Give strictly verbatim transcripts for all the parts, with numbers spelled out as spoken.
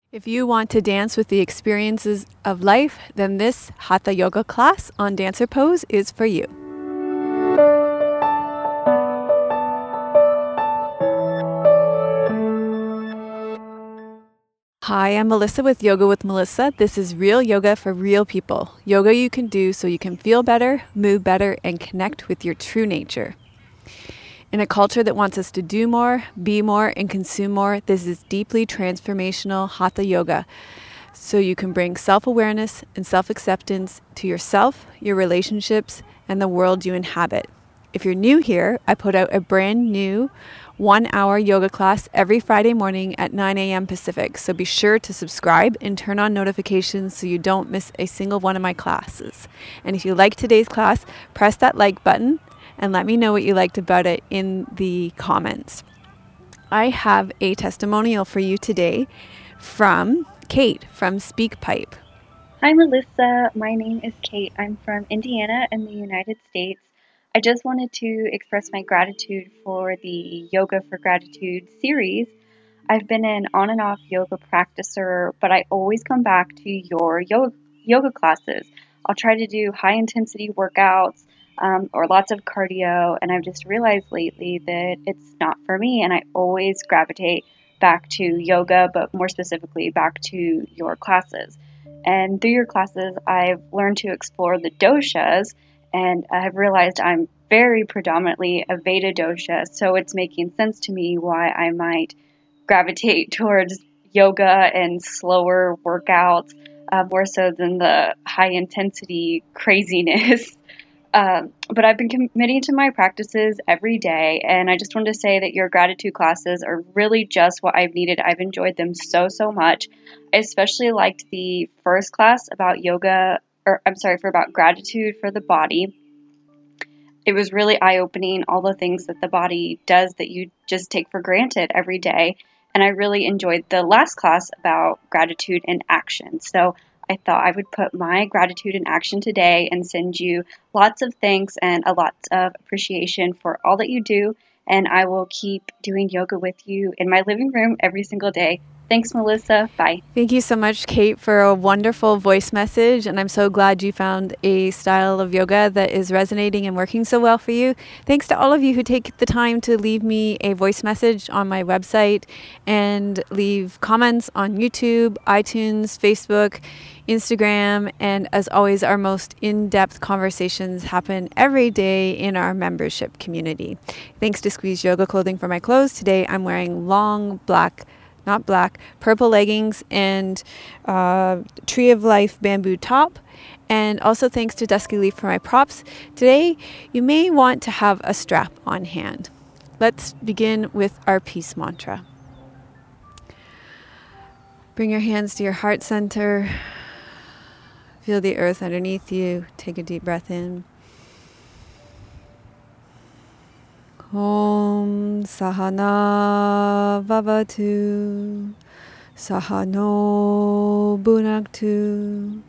If you want to dance with the experiences of life, then this Hatha Yoga class on Dancer Pose is for you. Hi, I'm Melissa with Yoga with Melissa. This is real yoga for real people. Yoga you can do so you can feel better, move better, and connect with your true nature. In a culture that wants us to do more, be more, and consume more, this is deeply transformational Hatha Yoga. So you can bring self-awareness and self-acceptance to yourself, your relationships, and the world you inhabit. If you're new here, I put out a brand new one-hour yoga class every Friday morning at nine a.m. Pacific. So be sure to subscribe and turn on notifications so you don't miss a single one of my classes. And if you like today's class, press that like button and let me know what you liked about it in the comments. I have a testimonial for you today from Kate from SpeakPipe. Hi, Melissa. My name is Kate. I'm from Indiana in the United States. I just wanted to express my gratitude for the Yoga for Gratitude series. I've been an on and off yoga practicer, but I always come back to your yoga, yoga classes. I'll try to do high intensity workouts um, or lots of cardio, and I've just realized lately that it's not for me, and I always gravitate back to yoga, but more specifically back to your classes. And through your classes, I've learned to explore the doshas, and I have realized I'm very predominantly a Vata dosha, so it's making sense to me why I might gravitate towards yoga and slower workouts uh, more so than the high intensity craziness. Um, but I've been committing to my practices every day, and I just wanted to say that your gratitude classes are really just what I've needed. I've enjoyed them so, so much. I especially liked the first class about yoga, or I'm sorry, for about gratitude for the body. It was really eye-opening, all the things that the body does that you just take for granted every day. And I really enjoyed the last class about gratitude in action. So I thought I would put my gratitude in action today and send you lots of thanks and a lot of appreciation for all that you do. And I will keep doing yoga with you in my living room every single day. Thanks, Melissa. Bye. Thank you so much, Kate, for a wonderful voice message. And I'm so glad you found a style of yoga that is resonating and working so well for you. Thanks to all of you who take the time to leave me a voice message on my website and leave comments on YouTube, iTunes, Facebook, Instagram. And as always, our most in-depth conversations happen every day in our membership community. Thanks to Squeeze Yoga Clothing for my clothes. Today I'm wearing long black not black, purple leggings and uh, Tree of Life bamboo top. And also thanks to Dusky Leaf for my props. Today, you may want to have a strap on hand. Let's begin with our peace mantra. Bring your hands to your heart center. Feel the earth underneath you. Take a deep breath in. Om Sahana Vavatu Sahano Bhunaktu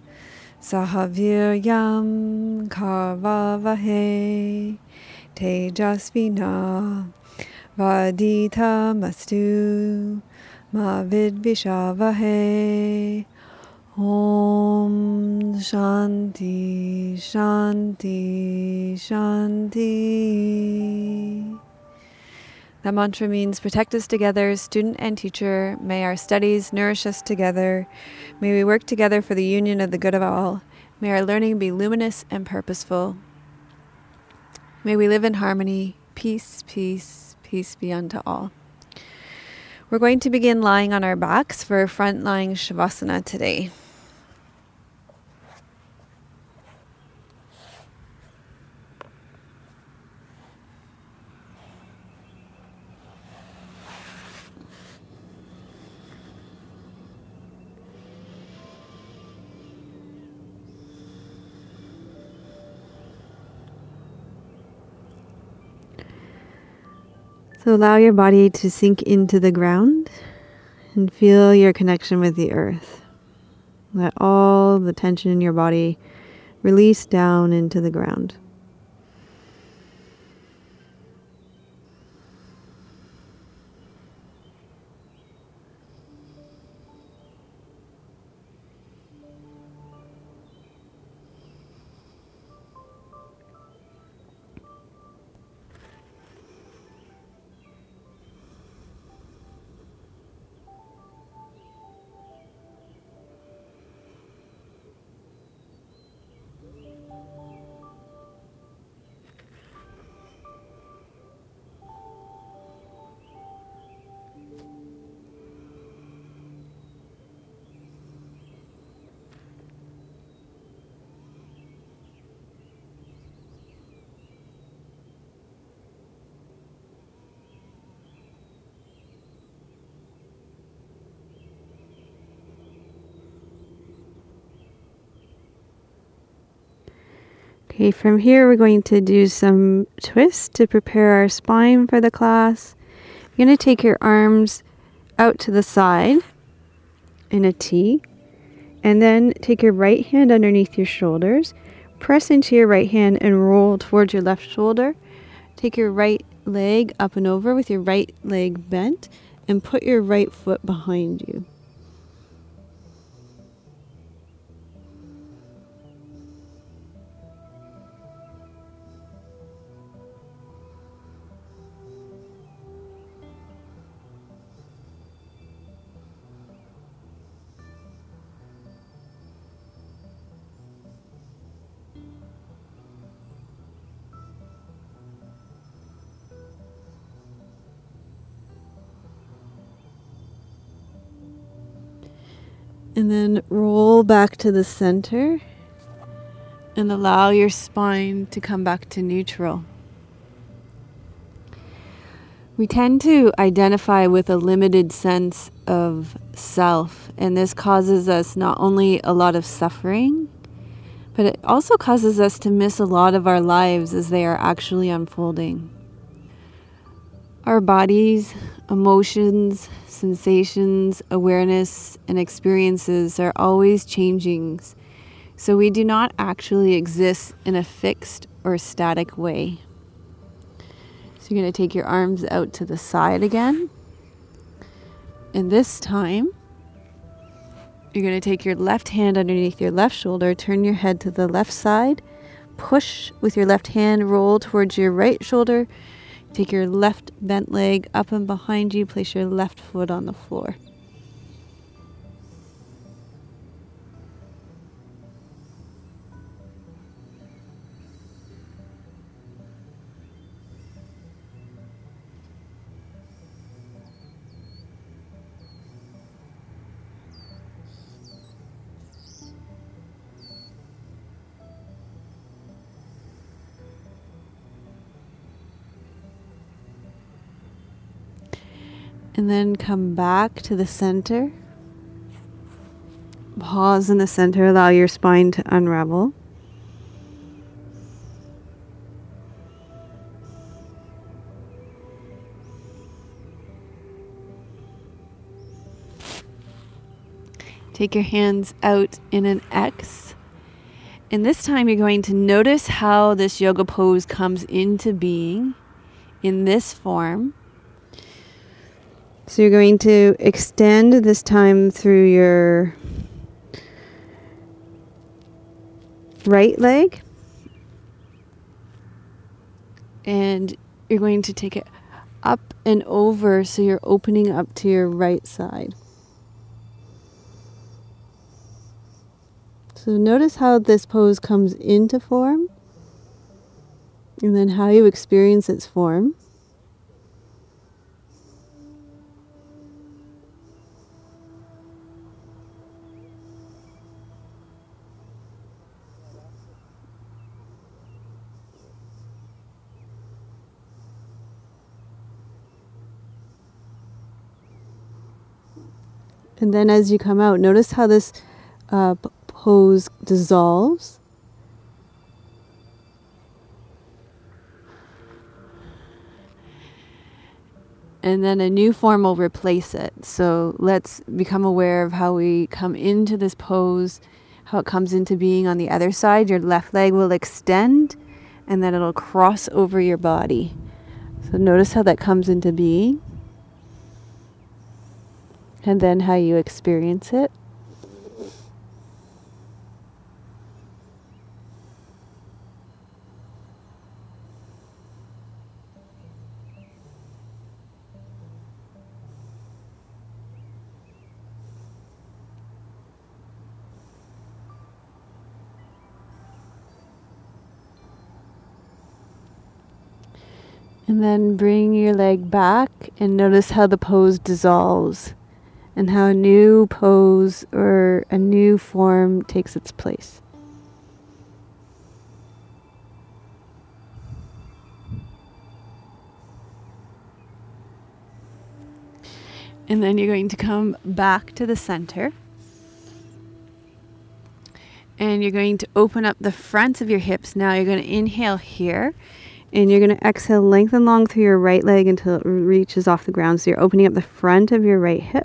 Sahaviryam Karvavahe Tejasvina Vadita Mastu Ma Vidvishavahe. Om Shanti Shanti Shanti. That mantra means protect us together, student and teacher. May our studies nourish us together. May we work together for the union of the good of all. May our learning be luminous and purposeful. May we live in harmony. Peace, peace, peace be unto all. We're going to begin lying on our backs for front lying Shavasana today. So allow your body to sink into the ground and feel your connection with the earth. Let all the tension in your body release down into the ground. Okay, from here we're going to do some twists to prepare our spine for the class. You're going to take your arms out to the side in a T, and then take your right hand underneath your shoulders, press into your right hand and roll towards your left shoulder. Take your right leg up and over with your right leg bent, and put your right foot behind you. And then roll back to the center and allow your spine to come back to neutral. We tend to identify with a limited sense of self, and this causes us not only a lot of suffering, but it also causes us to miss a lot of our lives as they are actually unfolding. Our bodies, emotions, sensations, awareness, and experiences are always changing, so we do not actually exist in a fixed or static way. So you're going to take your arms out to the side again, and this time you're going to take your left hand underneath your left shoulder, turn your head to the left side, push with your left hand, roll towards your right shoulder. Take your left bent leg up and behind you, place your left foot on the floor. And then come back to the center. Pause in the center, allow your spine to unravel. Take your hands out in an X. And this time you're going to notice how this yoga pose comes into being in this form. So you're going to extend this time through your right leg, and you're going to take it up and over, so you're opening up to your right side. So notice how this pose comes into form, and then how you experience its form. And then as you come out, notice how this uh, pose dissolves. And then a new form will replace it. So let's become aware of how we come into this pose, how it comes into being on the other side. Your left leg will extend, and then it'll cross over your body. So notice how that comes into being. And then how you experience it. And then bring your leg back and notice how the pose dissolves, and how a new pose or a new form takes its place. And then you're going to come back to the center. And you're going to open up the front of your hips. Now you're going to inhale here. And you're going to exhale, lengthen long through your right leg until it reaches off the ground. So you're opening up the front of your right hip.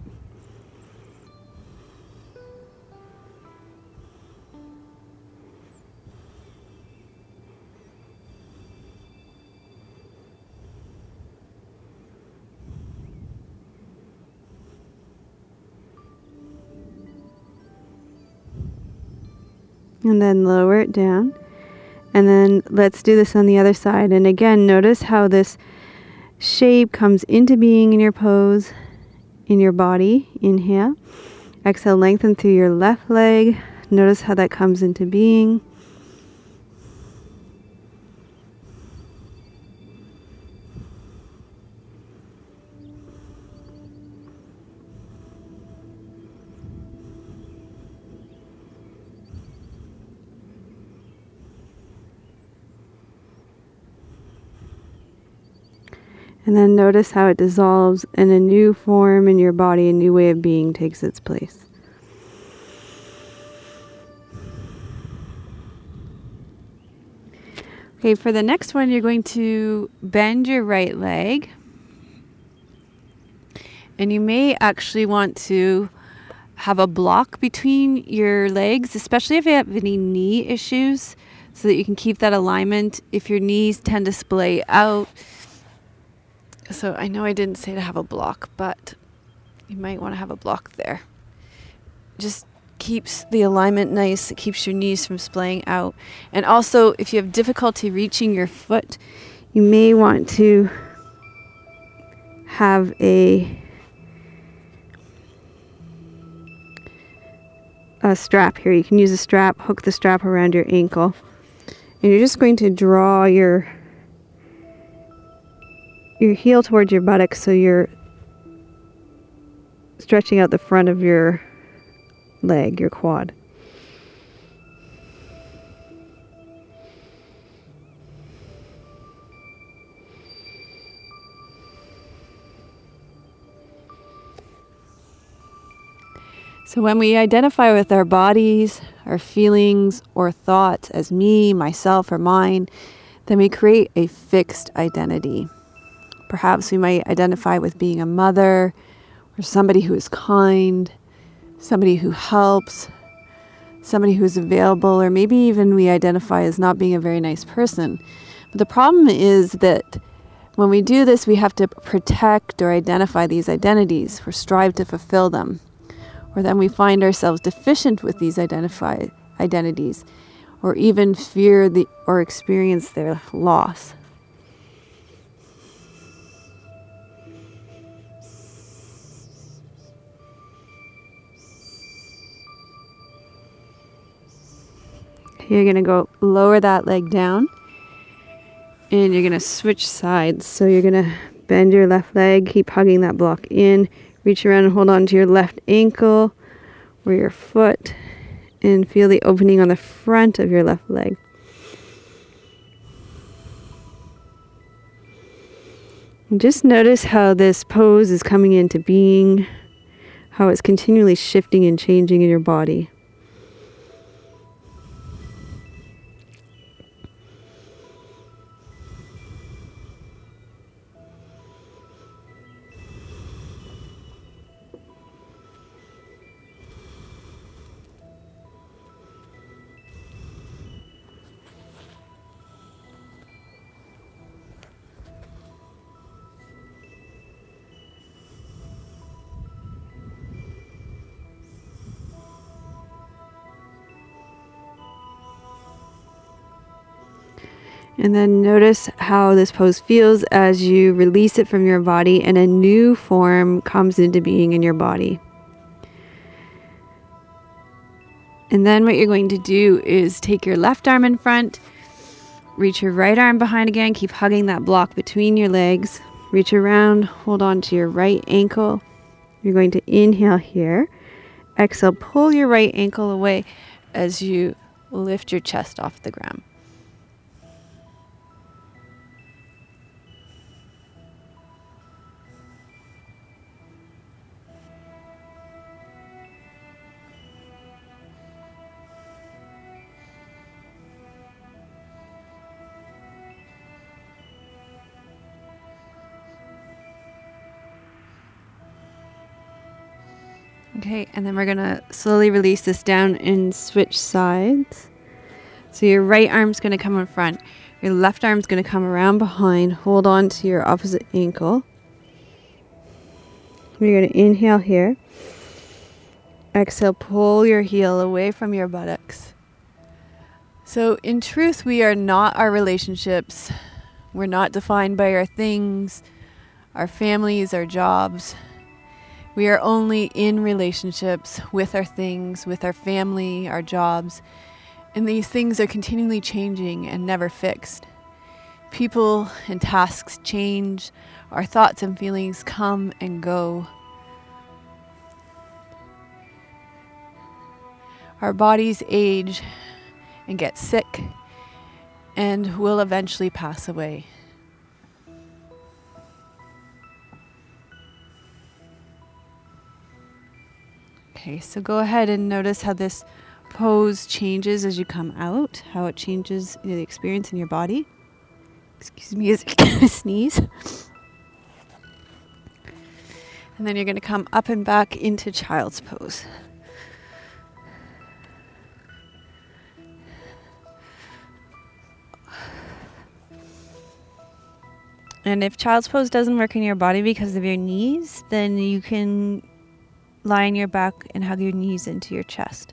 And then lower it down. And then let's do this on the other side. And again, notice how this shape comes into being in your pose, in your body. Inhale. Exhale, lengthen through your left leg. Notice how that comes into being. And then notice how it dissolves and a new form in your body, a new way of being takes its place. Okay, for the next one, you're going to bend your right leg. And you may actually want to have a block between your legs, especially if you have any knee issues, so that you can keep that alignment. If your knees tend to splay out, so I know I didn't say to have a block, but you might want to have a block there. Just keeps the alignment nice. It keeps your knees from splaying out. And also, if you have difficulty reaching your foot, you may want to have a, a strap here. You can use a strap, hook the strap around your ankle. And you're just going to draw your your heel towards your buttocks, so you're stretching out the front of your leg, your quad. So when we identify with our bodies, our feelings, or thoughts as me, myself, or mine, then we create a fixed identity. Perhaps we might identify with being a mother, or somebody who is kind, somebody who helps, somebody who's available, or maybe even we identify as not being a very nice person. But the problem is that when we do this, we have to protect or identify these identities, or strive to fulfill them. Or then we find ourselves deficient with these identify identities, or even fear the or experience their loss. You're going to go lower that leg down, and you're going to switch sides. So you're going to bend your left leg, keep hugging that block in, reach around and hold on to your left ankle or your foot, and feel the opening on the front of your left leg. And just notice how this pose is coming into being, how it's continually shifting and changing in your body. And then notice how this pose feels as you release it from your body and a new form comes into being in your body. And then what you're going to do is take your left arm in front, reach your right arm behind again, keep hugging that block between your legs, reach around, hold on to your right ankle. You're going to inhale here, exhale, pull your right ankle away as you lift your chest off the ground. Okay, and then we're going to slowly release this down and switch sides. So your right arm's going to come in front. Your left arm's going to come around behind. Hold on to your opposite ankle. You're going to inhale here. Exhale, pull your heel away from your buttocks. So in truth, we are not our relationships. We're not defined by our things, our families, our jobs. We are only in relationships with our things, with our family, our jobs. And these things are continually changing and never fixed. People and tasks change. Our thoughts and feelings come and go. Our bodies age and get sick and will eventually pass away. Okay, so go ahead and notice how this pose changes as you come out, how it changes the experience in your body. Excuse me as I sneeze. And then you're going to come up and back into child's pose. And if child's pose doesn't work in your body because of your knees, then you can lie on your back and hug your knees into your chest.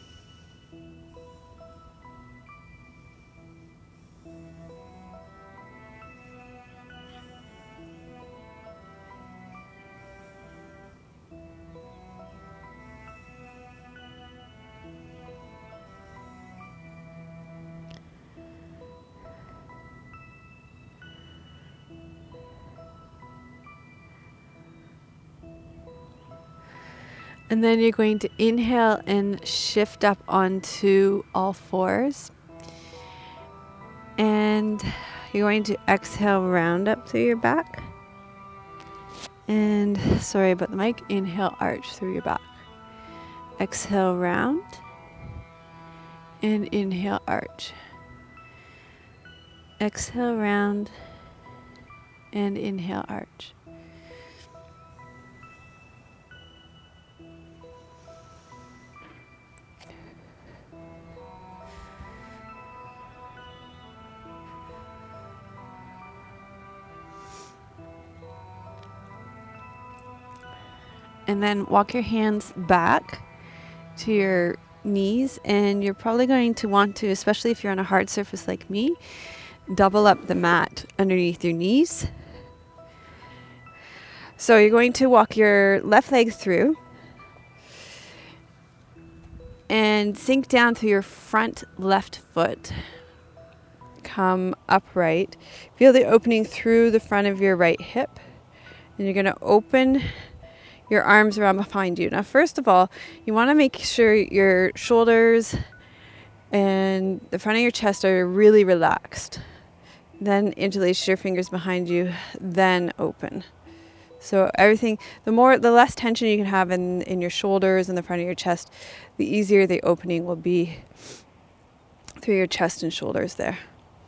And then you're going to inhale and shift up onto all fours. And you're going to exhale, round up through your back. And sorry about the mic, inhale, arch through your back. Exhale, round. And inhale, arch. Exhale, round. And inhale, arch. And then walk your hands back to your knees, and you're probably going to want to, especially if you're on a hard surface like me, double up the mat underneath your knees. So you're going to walk your left leg through and sink down through your front left foot. Come upright. Feel the opening through the front of your right hip, and you're going to open your arms around behind you. Now, first of all, you want to make sure your shoulders and the front of your chest are really relaxed. Then interlace your fingers behind you, then open. So everything, the more, the less tension you can have in, in your shoulders and the front of your chest, the easier the opening will be through your chest and shoulders there.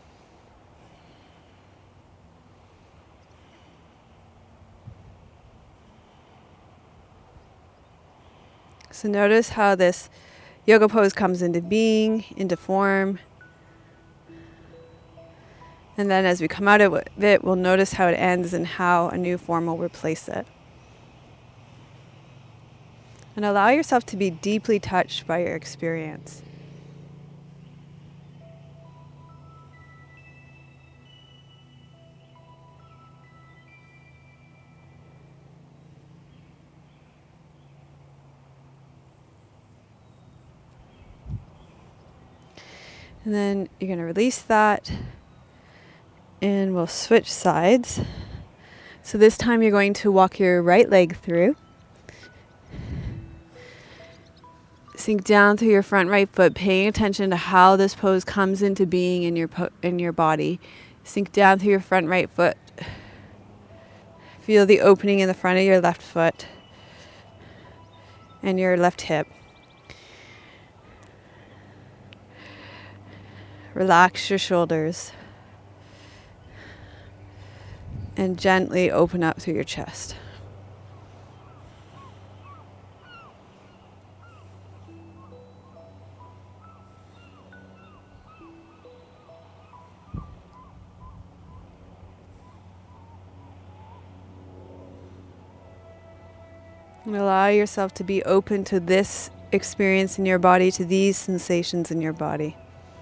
So notice how this yoga pose comes into being, into form. And then as we come out of it, we'll notice how it ends and how a new form will replace it. And allow yourself to be deeply touched by your experience. And then you're going to release that, and we'll switch sides. So this time you're going to walk your right leg through. Sink down through your front right foot, paying attention to how this pose comes into being in your po- in your body. Sink down through your front right foot. Feel the opening in the front of your left foot and your left hip. Relax your shoulders and gently open up through your chest. And allow yourself to be open to this experience in your body, to these sensations in your body.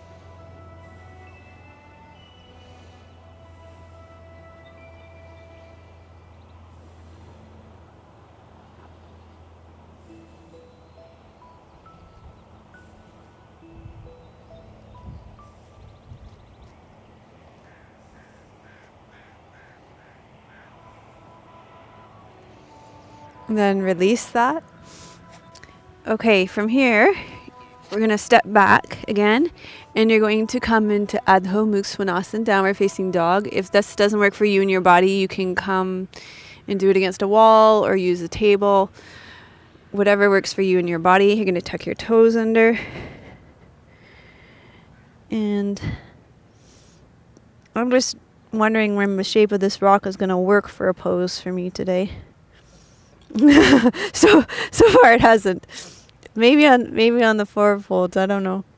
And then release that. Okay, from here, we're going to step back again, and you're going to come into Adho Mukha Svanasana, downward facing dog. If this doesn't work for you in your body, you can come and do it against a wall or use a table. Whatever works for you in your body. You're going to tuck your toes under. And I'm just wondering when the shape of this rock is going to work for a pose for me today. so so far it hasn't. Maybe on maybe on the forward folds, I don't know.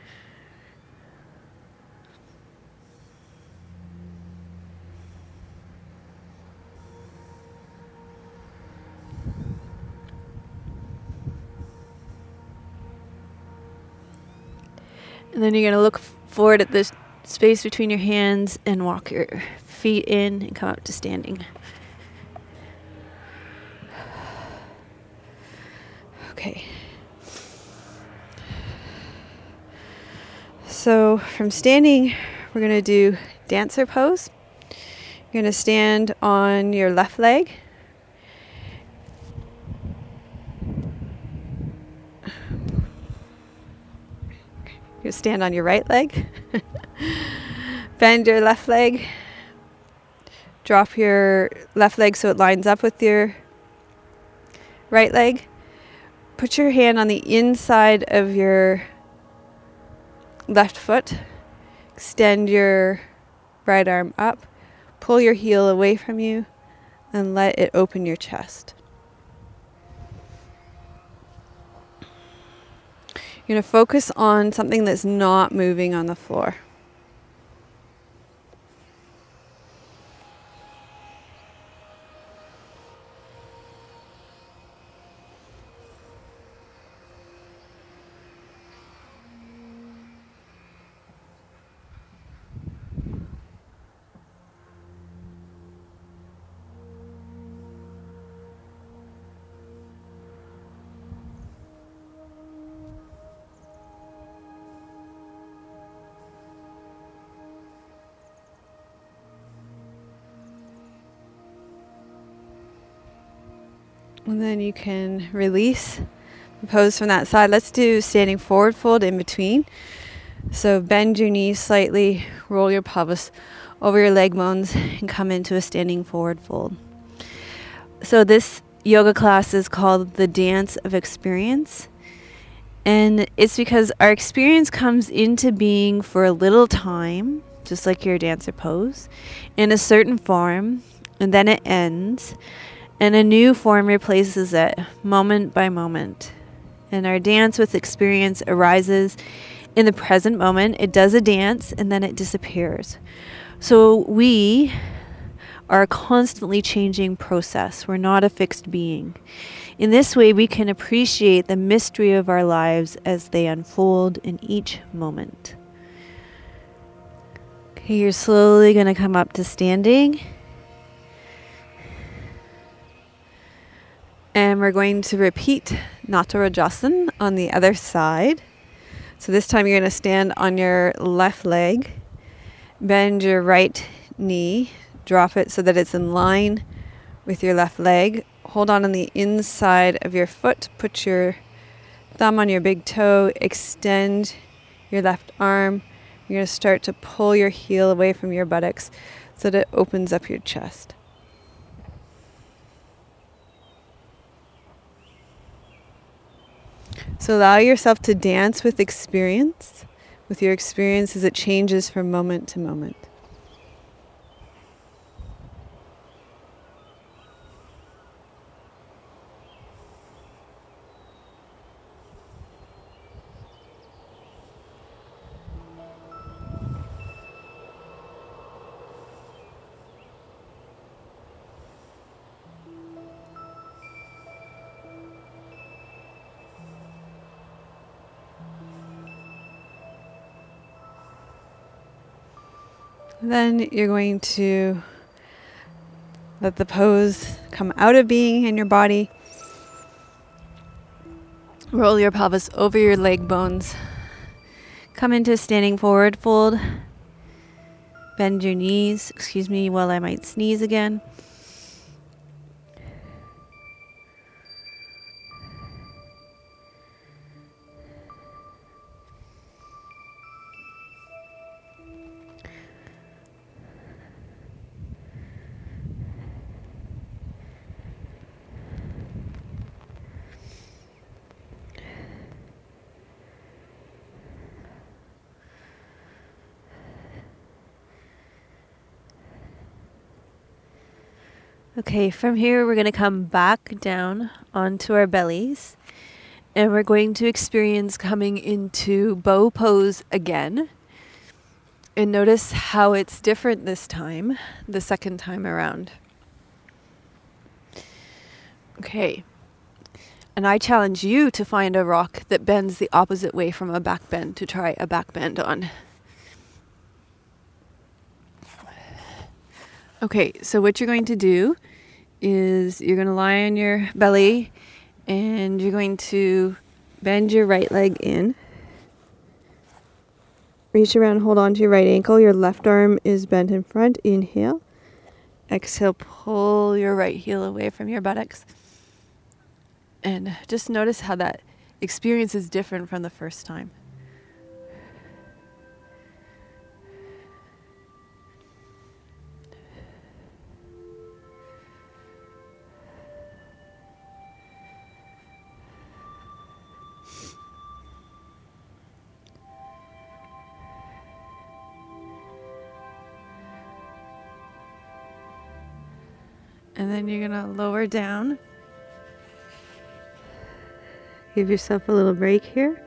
And then you're going to look forward at this space between your hands and walk your feet in and come up to standing. Okay. So from standing, we're going to do dancer pose. You're going to stand on your left leg. You stand on your right leg. Bend your left leg. Drop your left leg so it lines up with your right leg. Put your hand on the inside of your left foot. Extend your right arm up. Pull your heel away from you and let it open your chest. You're going to focus on something that's not moving on the floor. And then you can release the pose from that side. Let's do standing forward fold in between. So bend your knees slightly, roll your pelvis over your leg bones, and come into a standing forward fold. So this yoga class is called the Dance of Experience. And it's because our experience comes into being for a little time, just like your dancer pose, in a certain form, and then it ends. And a new form replaces it, moment by moment. And our dance with experience arises in the present moment. It does a dance, and then it disappears. So we are a constantly changing process. We're not a fixed being. In this way, we can appreciate the mystery of our lives as they unfold in each moment. Okay, you're slowly going to come up to standing. And we're going to repeat Natarajasana on the other side. So this time you're going to stand on your left leg, bend your right knee, drop it so that it's in line with your left leg. Hold on on the inside of your foot. Put your thumb on your big toe. Extend your left arm. You're going to start to pull your heel away from your buttocks so that it opens up your chest. So allow yourself to dance with experience, with your experience as it changes from moment to moment. Then you're going to let the pose come out of being in your body. Roll your pelvis over your leg bones. Come into standing forward fold. Bend your knees, excuse me, while I might sneeze again. Okay, from here we're going to come back down onto our bellies, and we're going to experience coming into bow pose again. And notice how it's different this time, the second time around. Okay, and I challenge you to find a rock that bends the opposite way from a back bend to try a back bend on. Okay, so what you're going to do is you're going to lie on your belly and you're going to bend your right leg in. Reach around, hold on to your right ankle. Your left arm is bent in front. Inhale. Exhale, pull your right heel away from your buttocks. And just notice how that experience is different from the first time. And then you're going to lower down. Give yourself a little break here.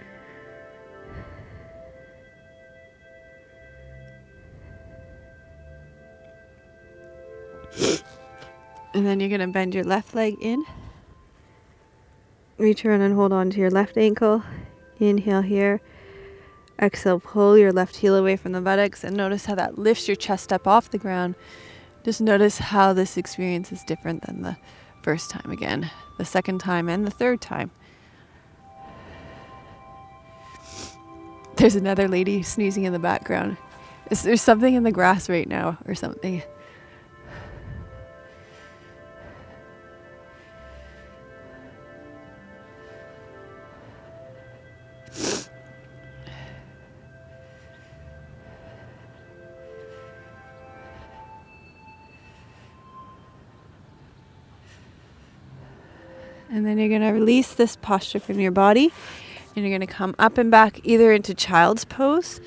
And then you're going to bend your left leg in. Reach around and hold on to your left ankle. Inhale here. Exhale, pull your left heel away from the buttocks, and notice how that lifts your chest up off the ground. Just notice how this experience is different than the first time again, the second time, and the third time. There's another lady sneezing in the background. Is there something in the grass right now or something? And then you're going to release this posture from your body. And you're going to come up and back either into child's pose,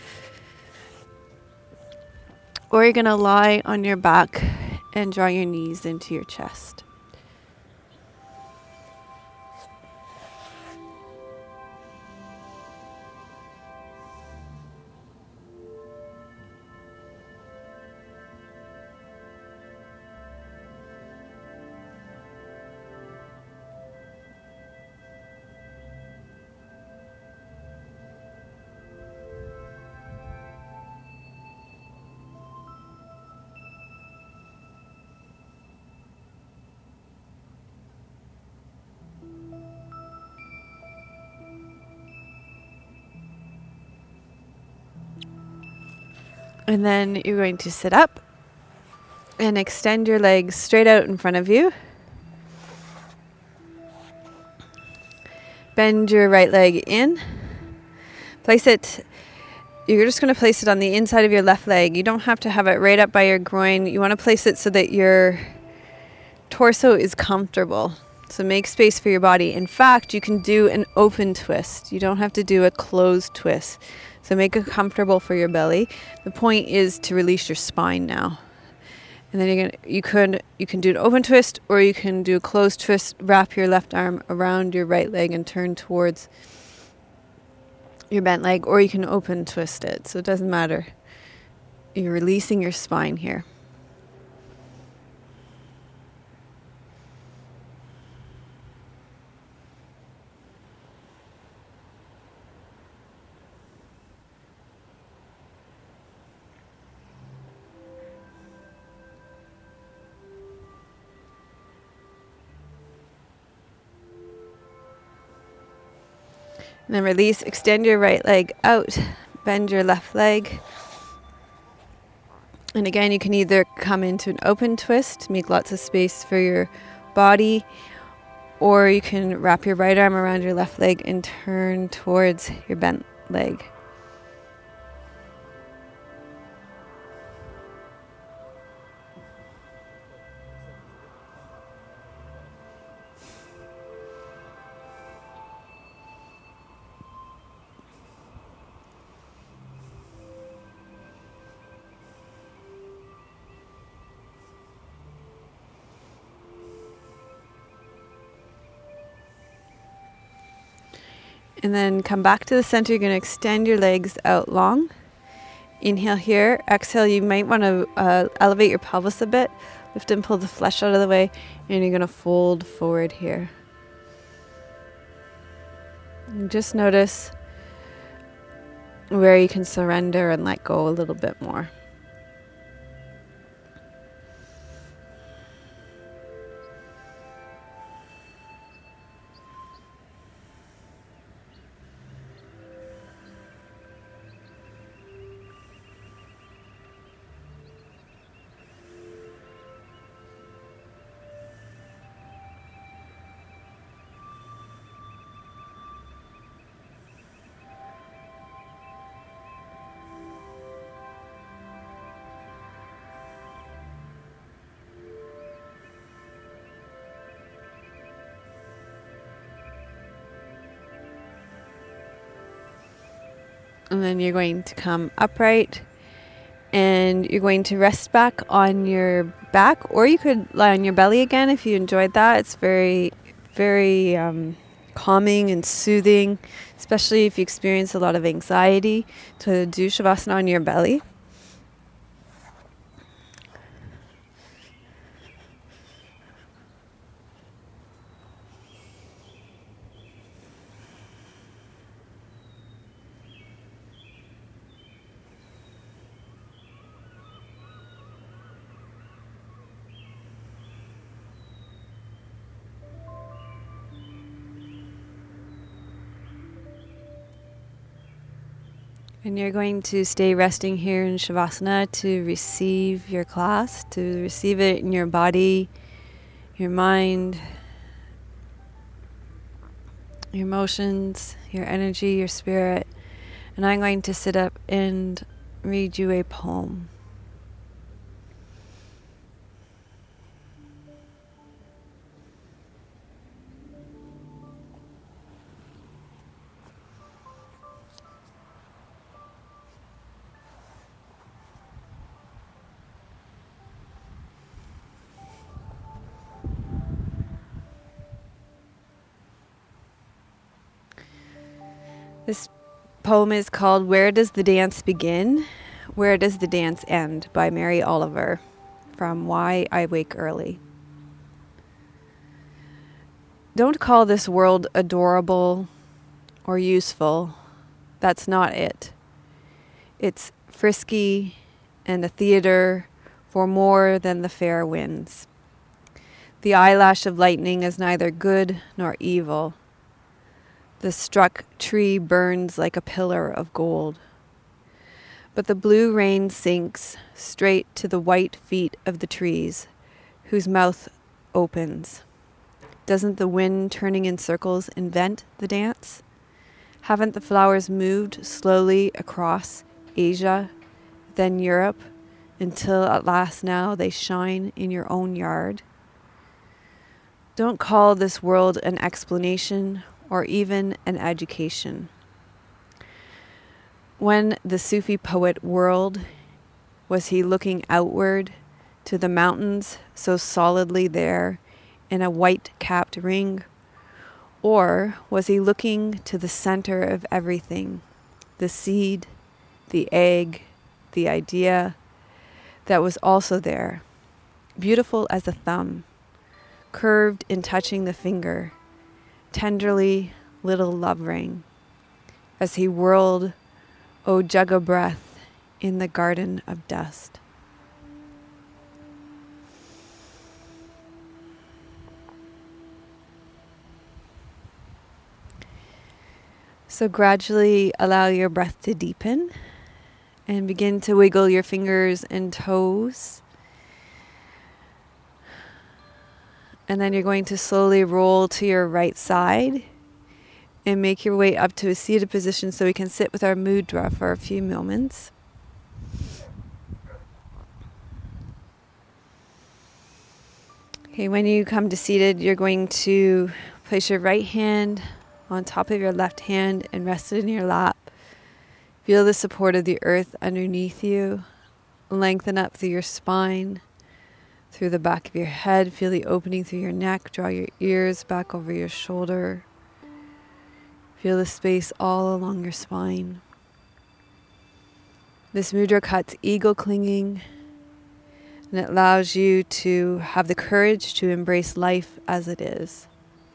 or you're going to lie on your back and draw your knees into your chest. And then you're going to sit up and extend your legs straight out in front of you. Bend your right leg in. Place it, you're just going to place it on the inside of your left leg. You don't have to have it right up by your groin. You want to place it so that your torso is comfortable. So make space for your body. In fact, you can do an open twist. You don't have to do a closed twist. So make it comfortable for your belly. The point is to release your spine now. And then you're gonna, you could you can do an open twist, or you can do a closed twist. Wrap your left arm around your right leg and turn towards your bent leg, or you can open twist it. So it doesn't matter. You're releasing your spine here. And then release, extend your right leg out, bend your left leg. And again, you can either come into an open twist, make lots of space for your body, or you can wrap your right arm around your left leg and turn towards your bent leg. And then come back to the center. You're going to extend your legs out long. Inhale here. Exhale, you might want to uh, elevate your pelvis a bit. Lift and pull the flesh out of the way. And you're going to fold forward here. And just notice where you can surrender and let go a little bit more. And then you're going to come upright and you're going to rest back on your back, or you could lie on your belly again if you enjoyed that. It's very, very um, calming and soothing, especially if you experience a lot of anxiety, to do Shavasana on your belly. And you're going to stay resting here in Shavasana to receive your class, to receive it in your body, your mind, your emotions, your energy, your spirit. And I'm going to sit up and read you a poem. This poem is called Where Does the Dance Begin? Where Does the Dance End? By Mary Oliver from Why I Wake Early. Don't call this world adorable or useful. That's not it. It's frisky and a theater for more than the fair winds. The eyelash of lightning is neither good nor evil. The struck tree burns like a pillar of gold. But the blue rain sinks straight to the white feet of the trees, whose mouth opens. Doesn't the wind turning in circles invent the dance? Haven't the flowers moved slowly across Asia, then Europe, until at last now they shine in your own yard? Don't call this world an explanation or even an education. When the Sufi poet whirled, was he looking outward to the mountains so solidly there in a white-capped ring? Or was he looking to the center of everything, the seed, the egg, the idea that was also there, beautiful as a thumb, curved in touching the finger, tenderly little love ring, as he whirled, O jug of breath, in the garden of dust. So gradually allow your breath to deepen and begin to wiggle your fingers and toes. And then you're going to slowly roll to your right side and make your way up to a seated position so we can sit with our mudra for a few moments. Okay, when you come to seated, you're going to place your right hand on top of your left hand and rest it in your lap. Feel the support of the earth underneath you. Lengthen up through your spine, through the back of your head. Feel the opening through your neck. Draw your ears back over your shoulder. Feel the space all along your spine. This mudra cuts ego clinging, and it allows you to have the courage to embrace life as it is.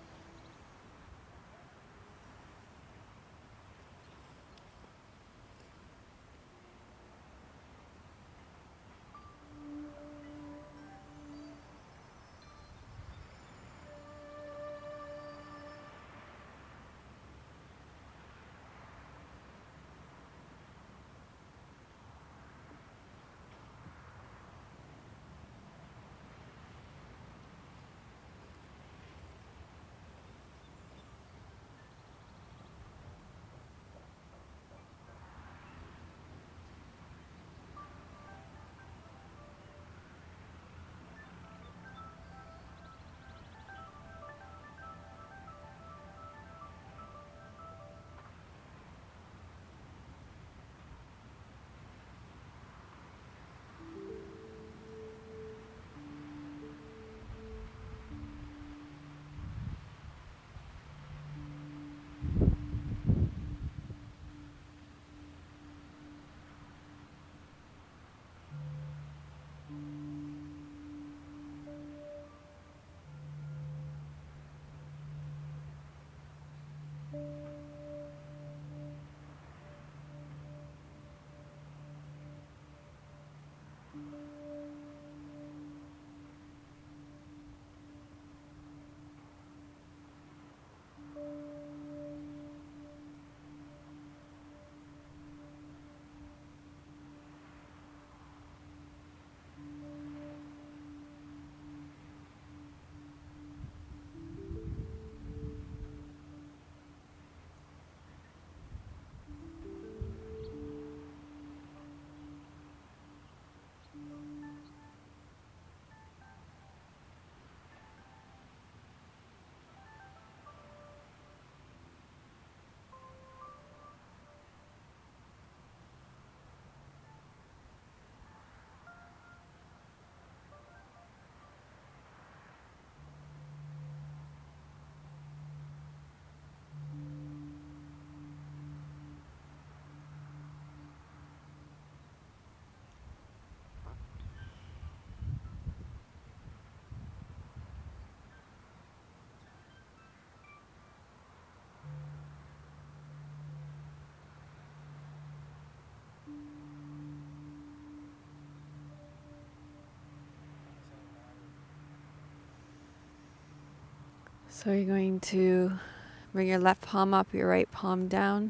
So you're going to bring your left palm up, your right palm down.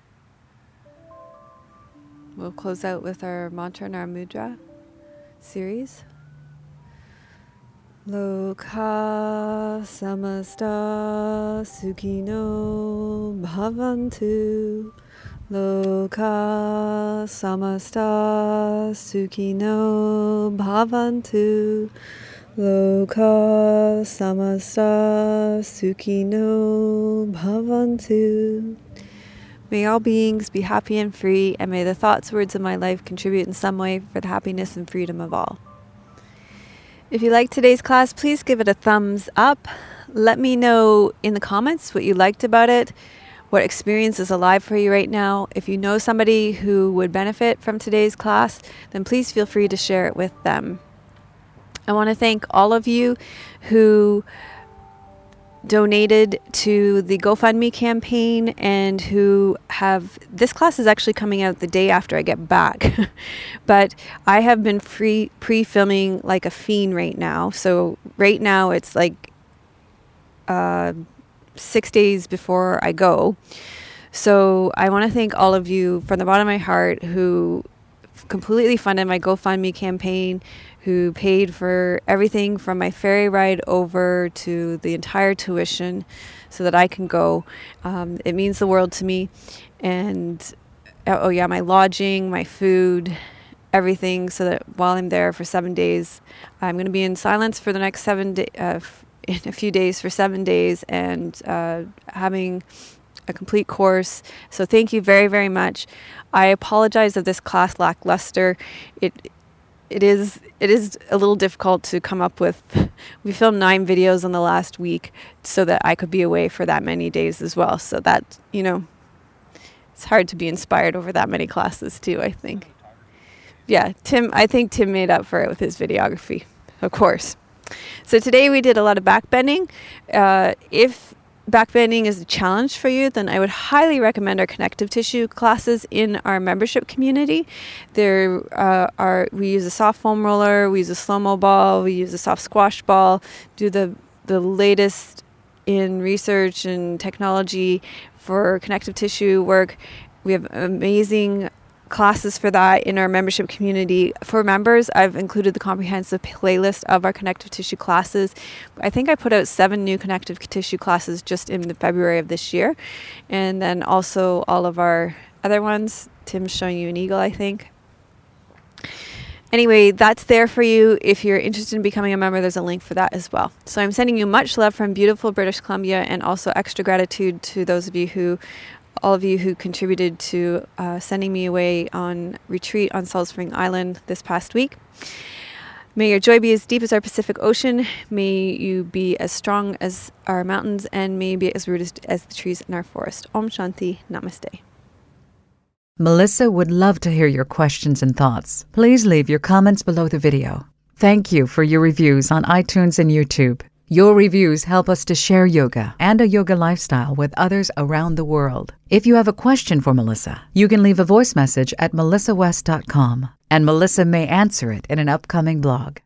We'll close out with our mantra and our mudra series. Loka samasta sukhino bhavantu. Loka samasta sukhino bhavantu. Loka samasta sukhino bhavantu. May all beings be happy and free, and may the thoughts, words of my life contribute in some way for the happiness and freedom of all. If you liked today's class, please give it a thumbs up. Let me know in the comments what you liked about it, what experience is alive for you right now. If you know somebody who would benefit from today's class, then please feel free to share it with them. I want to thank all of you who donated to the GoFundMe campaign and who have, this class is actually coming out the day after I get back, but I have been free pre-filming like a fiend right now. So right now it's like uh, six days before I go. So I want to thank all of you from the bottom of my heart who completely funded my GoFundMe campaign, who paid for everything from my ferry ride over to the entire tuition so that I can go. Um, it means the world to me. And oh yeah, my lodging, my food, everything, so that while I'm there for seven days, I'm going to be in silence for the next seven days, uh, in a few days for seven days and uh, having a complete course. So thank you very, very much. I apologize if this class lackluster. It it is it is a little difficult to come up with. We filmed nine videos in the last week so that I could be away for that many days as well. So that, you know, it's hard to be inspired over that many classes too, I think. Yeah, Tim, I think Tim made up for it with his videography, of course. So today we did a lot of backbending. Uh, if backbending is a challenge for you, then I would highly recommend our connective tissue classes in our membership community. There uh, are we use a soft foam roller, we use a slow-mo ball, we use a soft squash ball, do the the latest in research and technology for connective tissue work. We have amazing classes for that in our membership community. For members, I've included the comprehensive playlist of our connective tissue classes. I think I put out seven new connective tissue classes just in the February of this year. And then also all of our other ones. Tim's showing you an eagle, I think. Anyway, that's there for you. If you're interested in becoming a member, there's a link for that as well. So I'm sending you much love from beautiful British Columbia, and also extra gratitude to those of you who all of you who contributed to uh, sending me away on retreat on Salt Spring Island this past week. May your joy be as deep as our Pacific Ocean. May you be as strong as our mountains, and may you be as rooted as the trees in our forest. Om Shanti. Namaste. Melissa would love to hear your questions and thoughts. Please leave your comments below the video. Thank you for your reviews on iTunes and YouTube. Your reviews help us to share yoga and a yoga lifestyle with others around the world. If you have a question for Melissa, you can leave a voice message at melissa west dot com, and Melissa may answer it in an upcoming blog.